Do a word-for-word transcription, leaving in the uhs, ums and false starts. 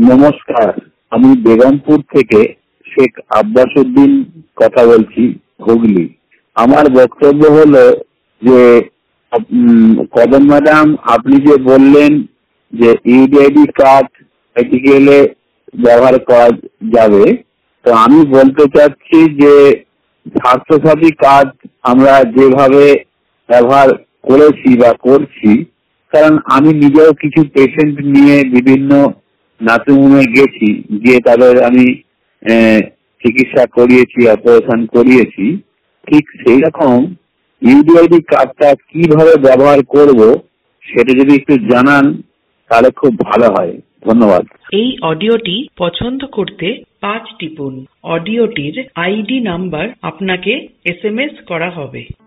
নমস্কার, আমি বেগমপুর থেকে শেখ আব্বাস উদ্দিন কথা বলছি, হুগলি। আমার বক্তব্য হলো যে কদম ম্যাডাম, আপনি যে বললেন যে ইউডিআইডি কার্ড প্র্যাকটিক্যালে ব্যবহার করা যাবে, তো আমি বলতে চাচ্ছি যে স্বাস্থ্যসাথী কার্ড আমরা যেভাবে ব্যবহার করেছি বা করছি, কারণ আমি নিজেও কিছু পেশেন্ট নিয়ে বিভিন্ন নার্সিংহোমে গেছি, গিয়ে তাদের আমি চিকিৎসা করিয়েছি, অপারেশন করিয়েছি। ঠিক সেই রকম ইউডিআইডি কার্ডটা কিভাবে ব্যবহার করব সেটা যদি একটু জানান তাহলে খুব ভালো হয়। ধন্যবাদ। এই অডিওটি পছন্দ করতে পাঁচ টিপুন। অডিওটির আইডি নাম্বার আপনাকে এস এম এস করা হবে।